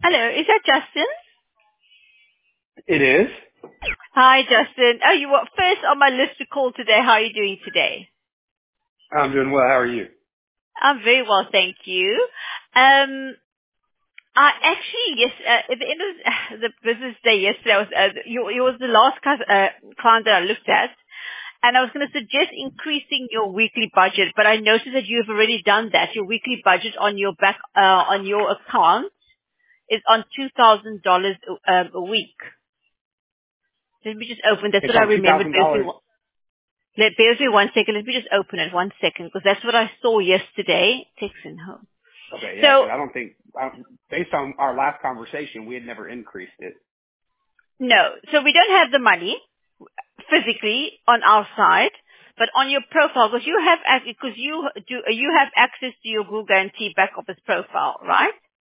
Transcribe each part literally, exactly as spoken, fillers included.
Hello, is that Justin? It is. Hi, Justin. Oh, you were first on my list to call today. How are you doing today? I'm doing well. How are you? I'm very well, thank you. Um, I actually, yes, uh, at the end of uh, the business day yesterday, I was, uh, you, you was the last cus- uh, client that I looked at, and I was going to suggest increasing your weekly budget, but I noticed that you have already done that. Your weekly budget on your back, uh, on your account is on two thousand dollars um, a week. Let me just open. That's It's what I on two remembered. thousand dollars. Basically, Let, bear with me one second. Let me just open it one second because that's what I saw yesterday. Texan home. Okay, yeah, So, because I don't think, I, based on our last conversation, we had never increased it. no. So we don't have the money physically on our side, but on your profile, because you have, because you do, you have access to your Google Guarantee back office profile, right?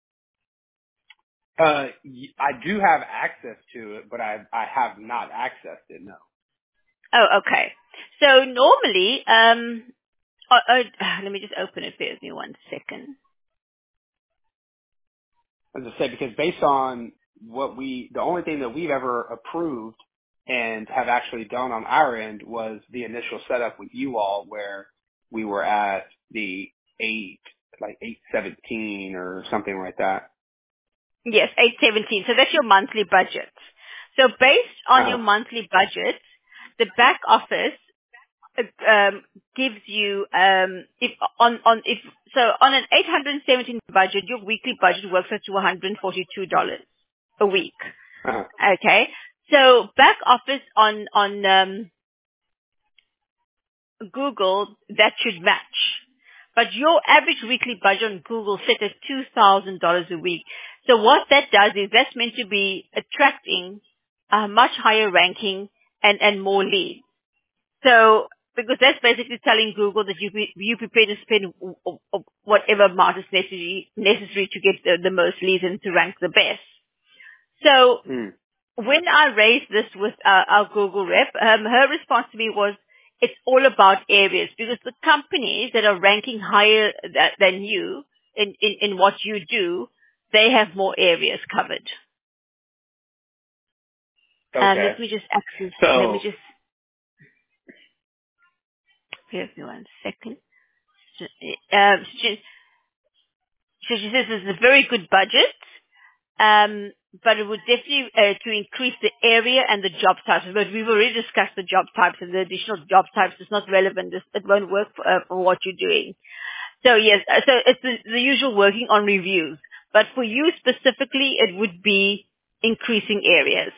Uh, y- I do have access to it, but I I have not accessed it. No. Oh, okay. So normally, um, uh, uh, let me just open it. Bear with me one second. As I said, because based on what we, the only thing that we've ever approved and have actually done on our end was the initial setup with you all, where we were at the eight, like eight seventeen or something like that. Yes, eight seventeen. So that's your monthly budget. So based on Uh-huh. your monthly budget, the back office uh, um, gives you um, if on on if so on an eight hundred seventeen budget, your weekly budget works out to one hundred forty-two dollars a week. Uh-huh. Okay, so back office on on um, Google that should match. But your average weekly budget on Google set at two thousand dollars a week. So what that does is that's meant to be attracting a much higher ranking and, and more leads. So, because that's basically telling Google that you be, you prepare to spend w- w- whatever amount is necessary, necessary to get the, the most leads and to rank the best. So Mm. when I raised this with uh, our Google rep, um, her response to me was, it's all about areas because the companies that are ranking higher th- than you in, in, in what you do, they have more areas covered. Um, Okay. let me just access, let me So, just, give me one second. Um, she, so she says it's a very good budget. Um, but it would definitely uh, to increase the area and the job types. But we've already discussed the job types, and the additional job types is not relevant. This- It won't work for, uh, for what you're doing. So yes, uh, so it's the, the usual working on reviews. But for you specifically, it would be increasing areas.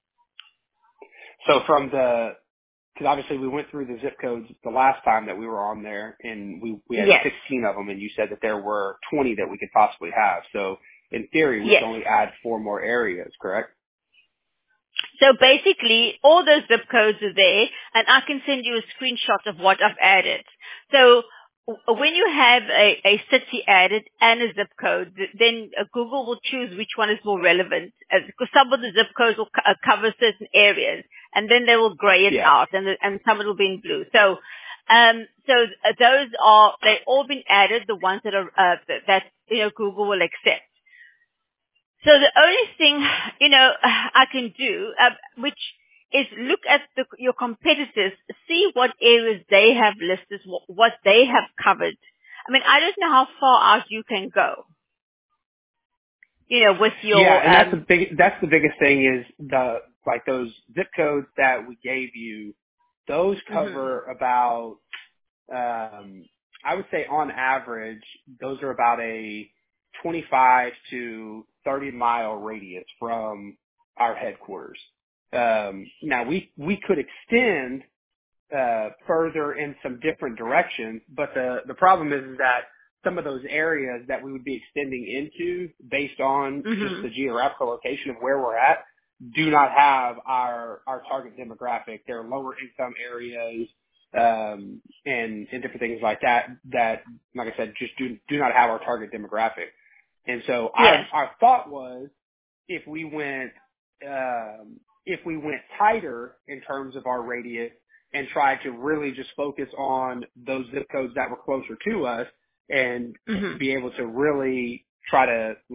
so from the, because obviously we went through the zip codes the last time that we were on there, and we we had Yes, sixteen of them, and you said that there were twenty that we could possibly have. So in theory, we could yes. only add four more areas, correct? So basically, all those zip codes are there, and I can send you a screenshot of what I've added. So w- when you have a, a city added and a zip code, th- then uh, Google will choose which one is more relevant, as, because some of the zip codes will co- uh, cover certain areas, and then they will gray it Yeah. out, and, the, and some of it will be in blue. So, um, so uh, those are they all been added, the ones that are uh, that, that you know Google will accept. So the only thing, you know, I can do, uh, which is look at the, your competitors, see what areas they have listed, what, what they have covered. I mean, I don't know how far out you can go, you know, with Yeah, your, and that's the um, big that's the biggest thing is the like those zip codes that we gave you. Those mhm, cover about um, I would say on average, those are about a twenty-five to thirty mile radius from our headquarters. Um, now we, we could extend, uh, further in some different directions, but the, the problem is, is that some of those areas that we would be extending into based on just mhm, the geographical location of where we're at do not have our, our target demographic. They're lower income areas, um, and, and different things like that, that, like I said, just do, do not have our target demographic. And so yes, our, our thought was if we went, um, if we went tighter in terms of our radius and tried to really just focus on those zip codes that were closer to us and mhm, be able to really try to like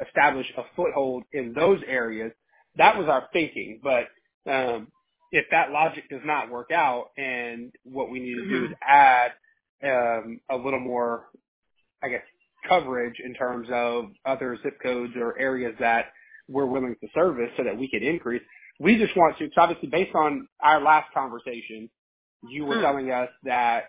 establish a foothold in those areas. That was our thinking. But um, if that logic does not work out, and what we need to do is add um, a little more, I guess, coverage in terms of other zip codes or areas that we're willing to service so that we can increase. We just want to, because obviously based on our last conversation, you were Mm. telling us that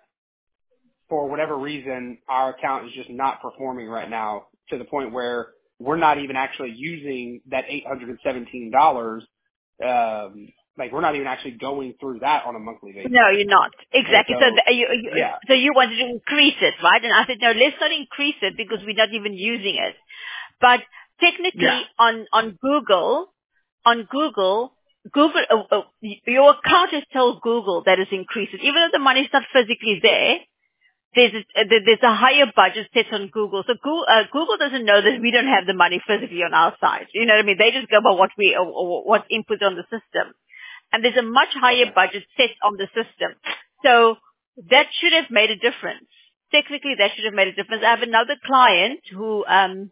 for whatever reason, our account is just not performing right now to the point where we're not even actually using that eight hundred seventeen dollars. Um, like we're not even actually going through that on a monthly basis. No, you're not. Exactly. So, So, the, you, you, yeah. so you wanted to increase it, right? And I said, no, let's not increase it because we're not even using it. But technically Yeah. on, on Google, on Google, Google, uh, uh, your account has told Google that it's increased. Even though the money's not physically there, there's a, uh, there's a higher budget set on Google. So Google, uh, Google doesn't know that we don't have the money physically on our side. You know what I mean? They just go by what we, uh, what's input on the system. And there's a much higher Okay. budget set on the system. So that should have made a difference. Technically, that should have made a difference. I have another client who, um,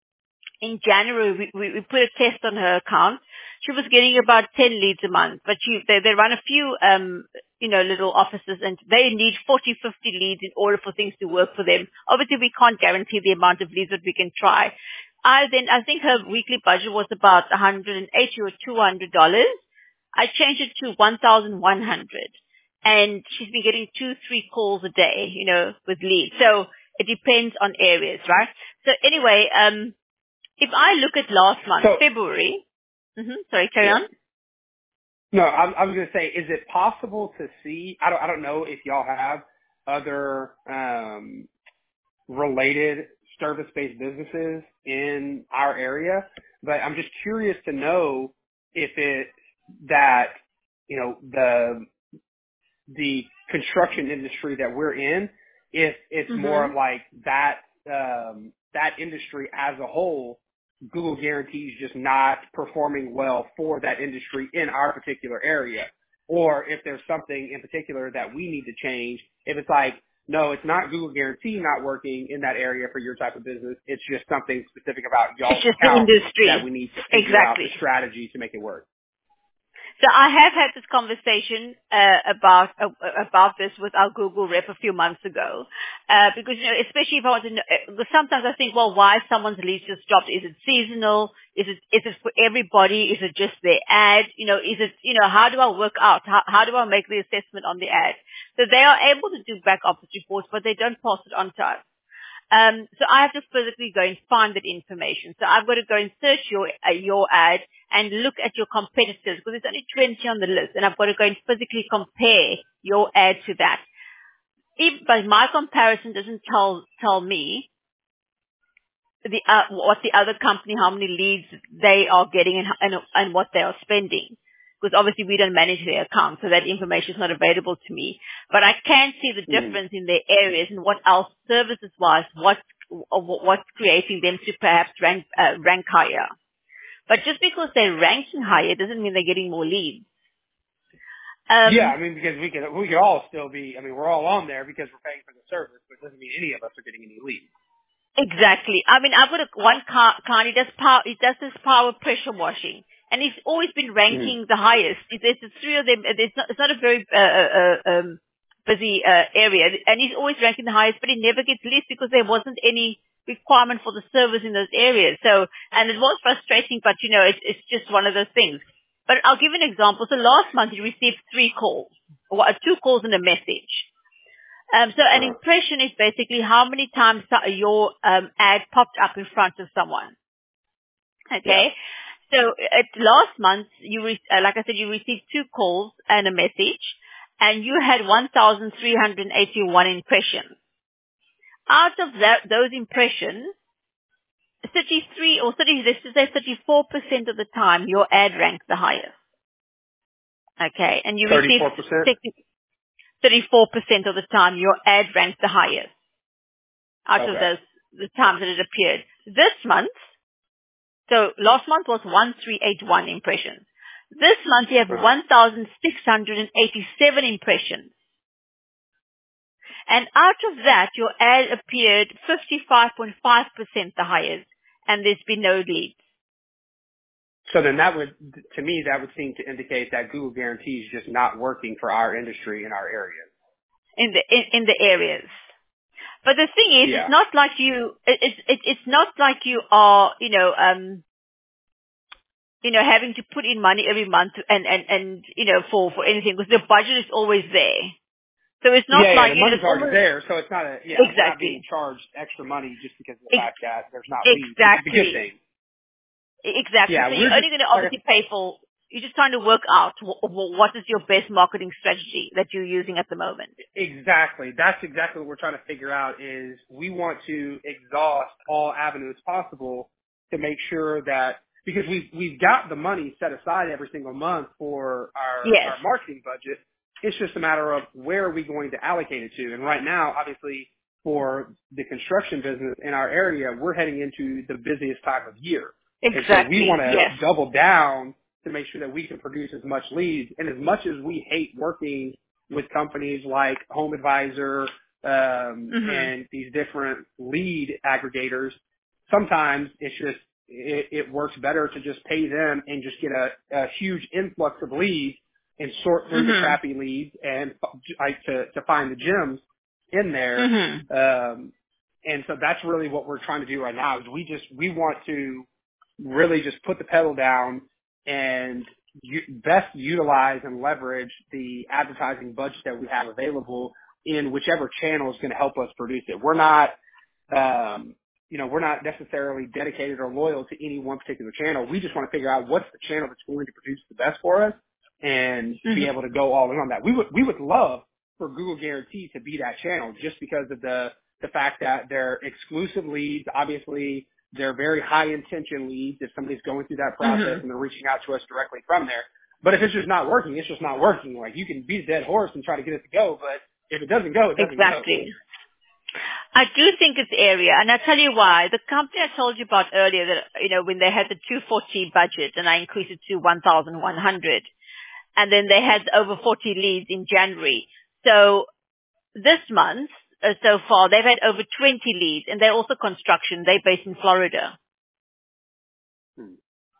in January, we, we, we put a test on her account. She was getting about ten leads a month, but she, they, they run a few, um, you know, little offices, and they need forty, fifty leads in order for things to work for them. Obviously, we can't guarantee the amount of leads, but we can try. I then, I think her weekly budget was about one hundred eighty or two hundred dollars. I changed it to one thousand one hundred, and she's been getting two, three calls a day, you know, with leads. So it depends on areas, right? So anyway, um, if I look at last month, So, February, mm-hmm, sorry, carry yeah. on. No, I, I was going to say, is it possible to see, I don't, I don't know if y'all have other, um, related service-based businesses in our area, but I'm just curious to know if it, that, you know, the, the construction industry that we're in, if it's more Mm-hmm. of like that, um, that industry as a whole, Google guarantees just not performing well for that industry in our particular area. Or if there's something in particular that we need to change, if it's like, no, it's not Google guarantee not working in that area for your type of business. It's just something specific about It's y'all's just the account that industry. we need to figure out the Exactly. strategy to make it work. So I have had this conversation uh, about uh, about this with our Google rep a few months ago, uh, because you know, especially if I want to know, uh, because sometimes I think, well, why someone's leads just dropped? Is it seasonal? Is it is it for everybody? Is it just their ad? You know, is it you know how do I work out? How how do I make the assessment on the ad? So they are able to do back office reports, but they don't pass it on to us. Um, so I have to physically go and find that information. So I've got to go and search your uh, your ad and look at your competitors because there's only twenty on the list, and I've got to go and physically compare your ad to that. If, but my comparison doesn't tell tell me the uh, what the other company, how many leads they are getting, and and, and what they are spending. Because obviously we don't manage their account, so that information is not available to me. But I can see the Mm-hmm. difference in their areas and what else services-wise, what what's creating them to perhaps rank uh, rank higher. But just because they're ranking higher doesn't mean they're getting more leads. Yeah, Um, I mean, because we could we could all still be. I mean, we're all on there because we're paying for the service, but it doesn't mean any of us are getting any leads. exactly. I mean, I've got a, one car, client. He does power. He does this power pressure washing, and he's always been Mm-hmm. ranking the highest. There's the three of them. It's not, it's not a very uh, uh, um, busy uh, area, and he's always ranking the highest, but he never gets leads because there wasn't any requirement for the service in those areas. So, and it was frustrating, but you know, it's, it's just one of those things. But I'll give you an example. So last month he received three calls, or two calls and a message. Um, so an Uh-huh. impression is basically how many times so- your um, ad popped up in front of someone. Yeah. Okay. So at last month, you re- uh, like I said, you received two calls and a message, and you had one thousand three hundred eighty-one impressions. Out of that, those impressions, thirty-three or thirty, let's just say thirty-four percent of the time, your ad ranked the highest. Okay, and you received Thirty-four percent. thirty-four percent of the time, your ad ranked the highest out of Okay. those the times that it appeared. This month, so last month was one thousand three hundred eighty-one impressions. This month you have Uh-huh. one thousand six hundred eighty-seven impressions. And out of that, your ad appeared fifty-five point five percent the highest. and there's been no leads. So then that would, to me, that would seem to indicate that Google Guarantee is just not working for our industry in our areas. In the in, in the areas. But the thing is, Yeah. it's not like you. It, it's it, it's not like you are, you know, um, you know, having to put in money every month and and and you know for for anything, because the budget is always there. So it's not yeah, like yeah, the you know, money's it's already almost, there, so it's not a, yeah, we're not being exactly, charged extra money just because of the Ex- fact that there's not leads, which is a good exactly, thing. exactly. Yeah, So we're you're only just, going to like, obviously pay for. You're just trying to work out wh- wh- what is your best marketing strategy that you're using at the moment. exactly. That's exactly what we're trying to figure out is we want to exhaust all avenues possible to make sure that, because we've, we've got the money set aside every single month for our, Yes. our marketing budget. It's just a matter of where are we going to allocate it to. And right now, obviously, for the construction business in our area, we're heading into the busiest time of year. And so we Exactly. want Yes. to double down to make sure that we can produce as much leads. And as much as we hate working with companies like Home Advisor um, Mhm. and these different lead aggregators, sometimes it's just it, it works better to just pay them and just get a, a huge influx of leads and sort through the Mhm. crappy leads and like to to find the gems in there. Mhm. Um, and so that's really what we're trying to do right now is we just we want to really just put the pedal down and u- best utilize and leverage the advertising budget that we have available in whichever channel is going to help us produce it. We're not, um, you know, we're not necessarily dedicated or loyal to any one particular channel. We just want to figure out what's the channel that's going to produce the best for us and be Mhm. able to go all in on that. We would, we would love for Google Guarantee to be that channel just because of the, the fact that they're exclusive leads. Obviously, they're very high intention leads if somebody's going through that process Mhm. and they're reaching out to us directly from there. But if it's just not working, it's just not working. Like you can beat a dead horse and try to get it to go, but if it doesn't go, it doesn't go. Exactly. I do think it's area, and I'll tell you why. The company I told you about earlier, that you know, when they had the two forty budget, and I increased it to one thousand one hundred, and then they had over forty leads in January. So this month, uh, so far, they've had over twenty leads, and they're also construction. They're based in Florida. Hmm.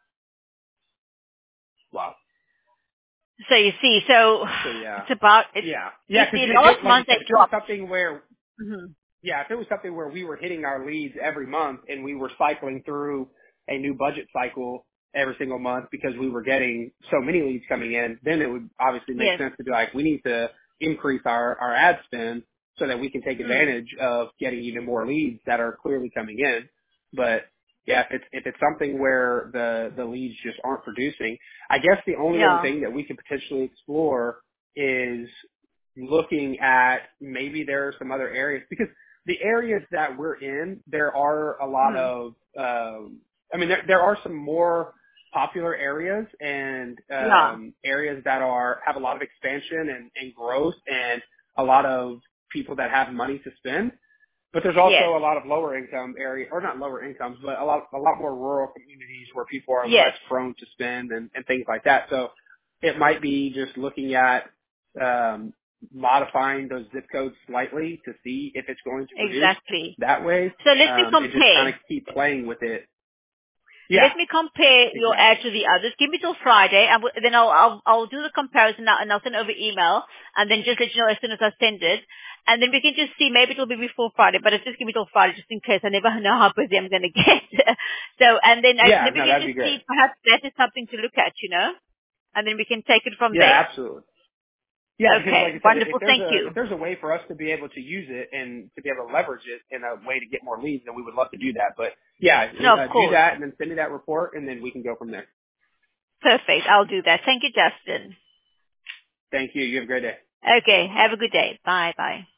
Wow. So you see, so So yeah. it's about it's. Yeah. You Yeah, see, because last like you month they said, if it was dropped. something where Hmm. Yeah, if it was something where we were hitting our leads every month and we were cycling through a new budget cycle every single month because we were getting so many leads coming in, then it would obviously make Yes. sense to be like, we need to increase our, our ad spend so that we can take Mm. advantage of getting even more leads that are clearly coming in. But yeah, if it's, if it's something where the, the leads just aren't producing, I guess the only other Yeah. thing that we could potentially explore is looking at maybe there are some other areas because the areas that we're in, there are a lot Mm. of, um, I mean, there, there are some more popular areas and Yeah. um, areas that are have a lot of expansion and, and growth and a lot of people that have money to spend. But there's Yes. also a lot of lower income area, or not lower incomes, but a lot a lot more rural communities where people are Yes. less prone to spend and, and things like that. So it might be just looking at um, modifying those zip codes slightly to see if it's going to produce Exactly. that way, So let me um, and just kind compare. of keep playing with it. Yeah, Let me compare your ad exactly. to the others. Give me till Friday, and w- then I'll, I'll I'll do the comparison now, and I'll send over email, and then just let you know as soon as I send it, and then we can just see. Maybe it'll be before Friday, but it's just give me till Friday, just in case. I never know how busy I'm going to get. So, and then I, Yeah, then we no, can that'd be just great. see. Perhaps that is something to look at, you know, and then we can take it from there. Yeah, absolutely. Yeah, because like Okay, I said, if wonderful. there's Thank a you. if there's a way for us to be able to use it and to be able to leverage it in a way to get more leads, then we would love to do that. But yeah, No, uh, of do course. that and then send me that report, and then we can go from there. Perfect. I'll do that. Thank you, Justin. Thank you. You have a great day. Okay. Have a good day. Bye. Bye.